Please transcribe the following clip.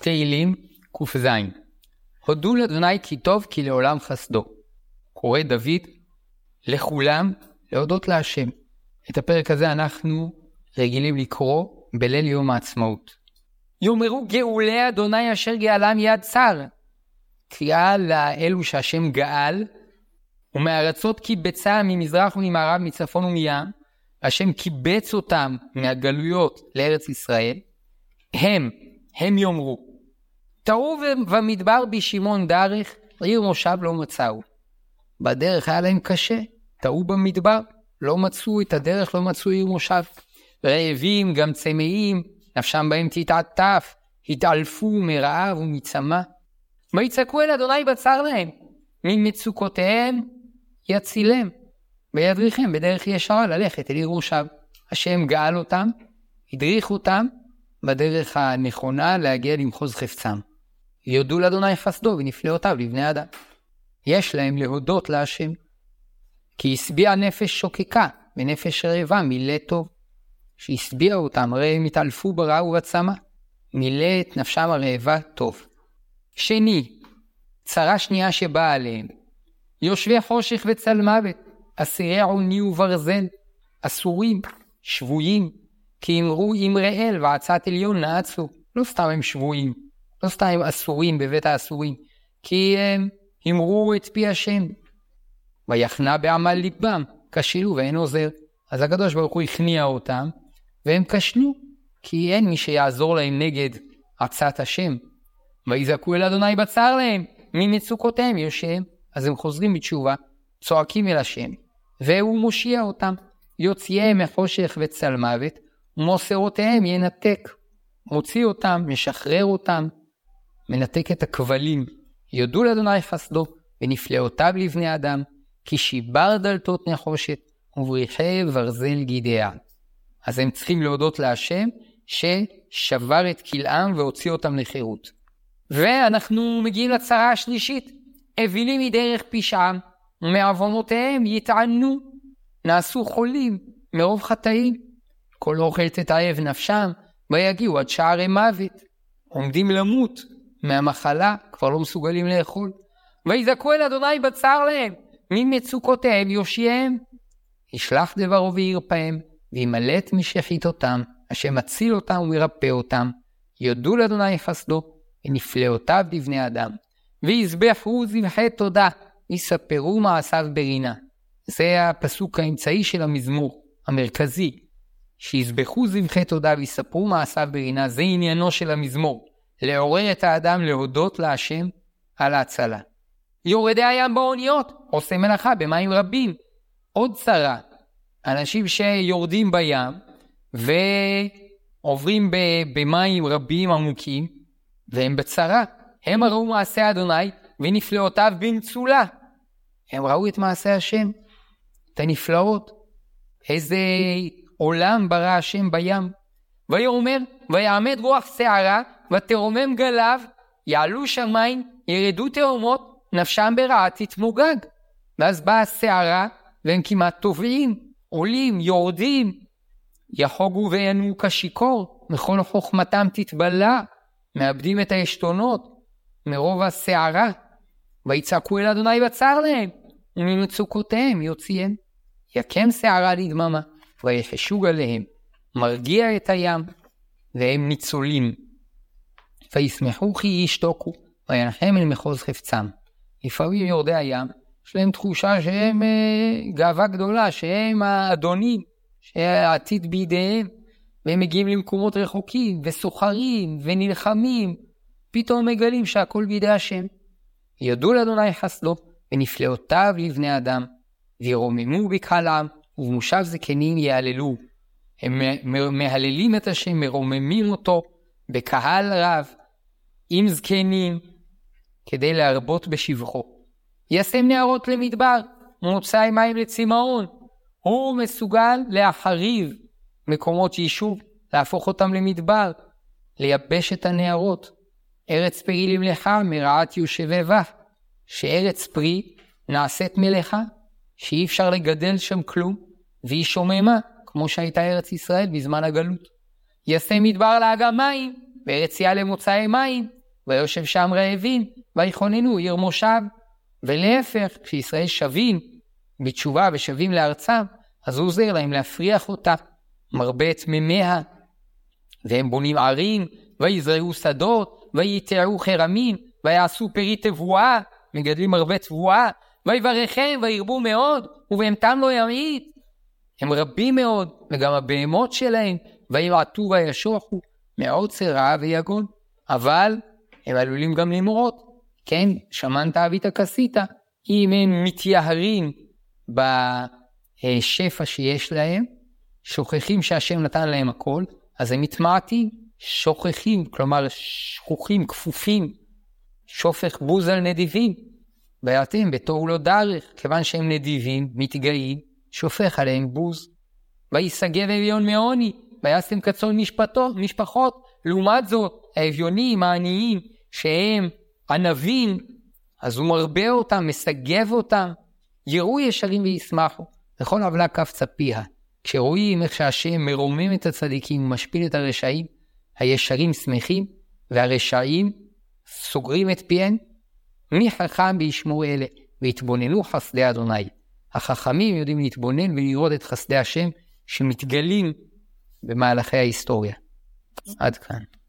תהילים ק"ז. הודו לאדוני כי טוב, כי לעולם חסדו. קורא דוד לכולם להודות להשם. את הפרק הזה אנחנו רגילים לקרוא בליל יום העצמאות. יאמרו גאולי אדוני אשר גאלם יד צר. קריאה לאלו שהשם גאל, ומארצות קיבצה ממזרח וממערב, מצפון ומים. השם קיבץ אותם מהגלויות לארץ ישראל. הם יאמרו, טעו במדבר בשמעון דרך, עיר מושב לא מצאו. בדרך היה להם קשה, טעו במדבר, לא מצאו את הדרך, לא מצאו עיר מושב. רעבים, גם צמאים, נפשם בהם תתעטף, התעלפו מרעב ומצמא. ויצעקו אל אדוני בצר להם, ממצוקותיהם יצילם, וידריכם בדרך ישרה ללכת אל עיר מושב. השם גאל אותם, הדריך אותם בדרך הנכונה להגיע למחוז חפצם. יודו לאדוני חסדו ונפלאותיו לבני אדם. יש להם להודות להשם, כי השביע נפש שוקקה ונפש רעבה מילא טוב. שהשביע אותם, הרי הם התעלפו ברעב ובצמא, מילא את נפשם הרעבה טוב. שני, צרה שנייה שבאה עליהם, יושבי חושך וצל מוות, אסירי עוני וברזל, אסורים, שבויים, כי אמרו אמראל ועצת עליון נעצו. לא סתם הם שבויים, לא סתם הם אסורים בבית האסורים, כי הם אמרו את פי השם. ויחנה בעמל ליבם, כשלו ואין עוזר. אז הקדוש ברוך הוא הכניע אותם, והם כשלו, כי אין מי שיעזור להם נגד עצת השם. ויזעקו אל אדוני בצר להם, ממצוקותיהם יושם. אז הם חוזרים בתשובה, צועקים אל השם, והוא מושיע אותם, יוציאם מחושך וצל מוות, ומוסרותיהם ינתק. מוציא אותם, משחרר אותם, מנתק את הכבלים. יודו לאדוני חסדו ונפלאותיו לבני אדם, כי שיבר דלתות נחושת ובריחי ברזל גידיה. אז הם צריכים להודות להשם ששבר את כלאם והוציא אותם לחירות. ואנחנו מגיעים לצרה השלישית, אבילים מדרך פשעם ומעוונותיהם יטענו, נעשו חולים מרוב חטאים. כל אוכל תתעב נפשם, ויגיעו עד שערי מוות, עומדים למות מהמחלה, כבר לא מסוגלים לאכול. ויזעקו אל אדוני בצר להם, ממצוקותיהם יושיעם. ישלח דברו וירפאם, וימלט משחיתותם, השם מציל אותם ומרפא אותם. יודו לאדוני חסדו ונפלאותיו לבני אדם. ויזבחו זבחי תודה, יספרו מעשיו ברינה. זה הפסוק האמצעי של המזמור המרכזי. שיזבחו זבחי תודה ויספרו מעשיו ברינה, זה עניינו של המזמור. לעורר את האדם להודות להשם על ההצלה. יורדי הים באוניות, עושה מלאכה במים רבים. עוד צרה, אנשים שיורדים בים ועוברים במים רבים עמוקים, והם בצרה. הם ראו מעשה אדוני ונפלאותיו במצולה. הם ראו את מעשה השם, את הנפלאות. איזה עולם ברא השם בים. ויאמר, ויעמד רוח שערה, ותרומם גליו, יעלו שמיים, ירדו תהומות, נפשם ברעה תתמוגג. ואז באה השערה, והם כמעט טובעים, עולים, יורדים. יחוגו וינו כשיקור, מכל חוכמתם תתבלע, מאבדים את העשתונות, מרוב השערה. ויצעקו אל אדוני בצר להם, וממצוקותיהם יוציאם. יקם שערה לדממה, ויחשו עליהם, מרגיע את הים, והם ניצולים. וישמחו כי ישתוקו, וינחם אל מחוז חפצם. לפעמים יורדי הים, יש להם תחושה שהם גאווה גדולה, שהם האדונים, שהעתיד בידיהם, והם מגיעים למקומות רחוקים, וסוחרים, ונלחמים, פתאום מגלים שהכל בידי השם. יודו לאדוני חסדו, ונפלאותיו לבני אדם, וירוממו בקהלם, ובמושב זקנים יעללו. הם מהללים את השם, מרוממים אותו, בקהל רב, עם זקנים, כדי להרבות בשבחו. ישם נהרות למדבר, מוצאי מים לצמאון. הוא מסוגל להחריב מקומות יישוב, להפוך אותם למדבר, לייבש את הנהרות. ארץ פרי למלאכה, מרעת יושבי בה. שארץ פרי נעשית מלאכה, שאי אפשר לגדל שם כלום, והיא שוממה, כמו שהייתה ארץ ישראל בזמן הגלות. יעשה מדבר לאגם מים, ויציאה למוצאי מים, ויושב שם רעבים, ויכוננו עיר מושב. ולהפך, כשישראל שבים בתשובה ושבים לארצם, אז הוא עוזר להם להפריח אותה, מרבה את מימיה, והם בונים ערים, ויזרעו שדות, ויתערו חרמים, ויעשו פרי תבואה, מגדלים הרבה תבואה, ויברכם וירבו מאוד, ובהמתם לא ימעיט. הם רבים מאוד, וגם הבהמות שלהם, וימעטו וישוחו, מעוצר רעב ויגון. אבל הם עלולים גם למרות, כן, שמנת אבית כסית, אם הם מתייהרים בשפע שיש להם, שוכחים שהשם נתן להם הכל, אז הם מתמעטים, שוכחים, כלומר שכוחים, כפופים, שופך בוז על נדיבים, ואתם בתור לא דרך, כיוון שהם נדיבים, מתגאים, שופך עליהם בוז. ויסגב אביון מעוני, ויעשם קצון משפחות. לעומת זאת, האביונים, העניים, שהם ענבים, אז הוא מרבה אותם, מסגב אותם, יראו ישרים וישמחו. לכל עוולה קפצה פיה. כשרואים איך שהשם מרומם את הצדיקים ומשפיל את הרשעים, הישרים שמחים, והרשעים סוגרים את פיהם. מי חכם בישמעו אלה, והתבוננו חסדי אדוני. החכמים יודעים להתבונן ולראות את חסדי השם שמתגלים במהלכי ההיסטוריה. עד כאן.